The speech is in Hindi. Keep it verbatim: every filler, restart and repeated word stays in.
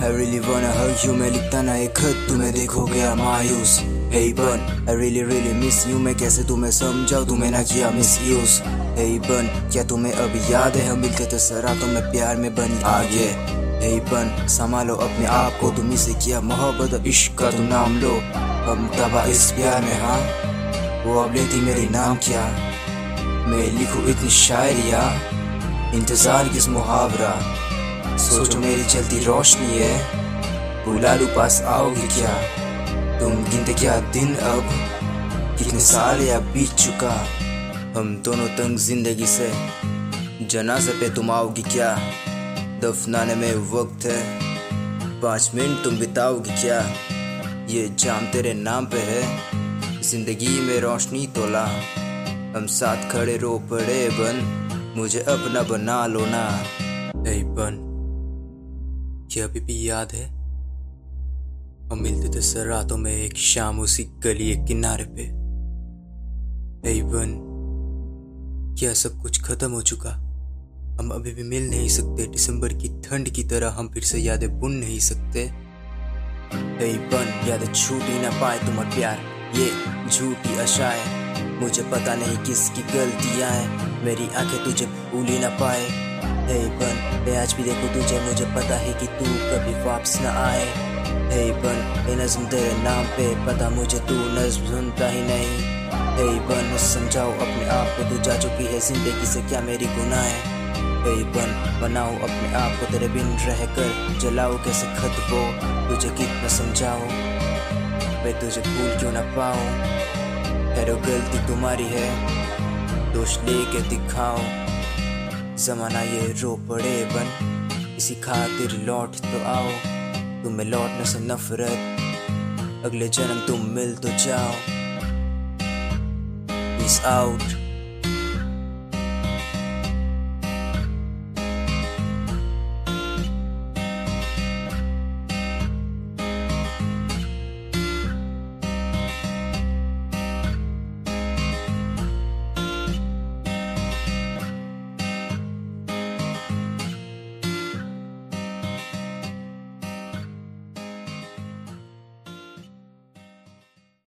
I really wanna hug you, मैं लिखता ना एक खत तुम्हें देखो गया मायूस। Hey बन, I really really miss you, मैं कैसे तुम्हें समझाऊं तुम्हें ना किया misuse। Hey बन, क्या तुम्हें अब याद है हम मिलते थे सरातों में प्यार में बनी आगे। Hey बन, संभालो अपने आप को, तुम इसे किया मोहब्बत इश्क का तुम नाम लो। हम तबाह इस प्यार में हाँ, वो अब लेती मेरी नाम क्या। मैं लिखूं इतनी शायरिया, इंतजार किस मुहावरा। सोचो मेरी जलती रोशनी है, बुला लूं पास आओगी क्या। तुम गिनते क्या दिन अब, कितने साल या बीत चुका। हम दोनों तंग जिंदगी से, जनाजे पे तुम आओगी क्या। दफनाने में वक्त है, पाँच मिनट तुम बिताओगी क्या। ये जाम तेरे नाम पे है, जिंदगी में रोशनी तोला। हम साथ खड़े रो पड़े बन, मुझे अपना बना लो ना। hey बन, क्या अभी भी याद है हम मिलते थे सर रातों में एक शाम उसी गली एक किनारे पे। hey बन, क्या सब कुछ खत्म हो चुका, हम अभी भी मिल नहीं सकते। दिसंबर की ठंड की तरह हम फिर से यादें बुन नहीं सकते। hey बन, यादें छूट ही ना पाए तुम्हारा प्यार, ये झूठी आशाएं। मुझे पता नहीं किसकी गलतियां हैं, मेरी आंखें तुझे भूल ही ना पाए। हे बन, मैं आज भी देखूं तुझे, मुझे पता है कि तू कभी वापस न आए। हे बन, ये नज़्म तेरे नाम पे, पता मुझे तू नज़्म सुनता ही नहीं। हे बन, समझाओ अपने आप को, तू जा चुकी है जिंदगी से क्या मेरी गुनाह है। हे बन, बनाओ अपने आप को तेरे बिन रह कर, जलाओ कैसे खत वो, तुझे कितना समझाओ मैं तुझे भूल क्यों ना पाऊँ। हैरो गलती तुम्हारी है, दोष लेके दिखाओ। जमाना ये रो पड़े बन, इसी खातिर लौट तो आओ। तुम्हें लौटने से नफरत, अगले जन्म तुम मिल तो जाओ। Peace out।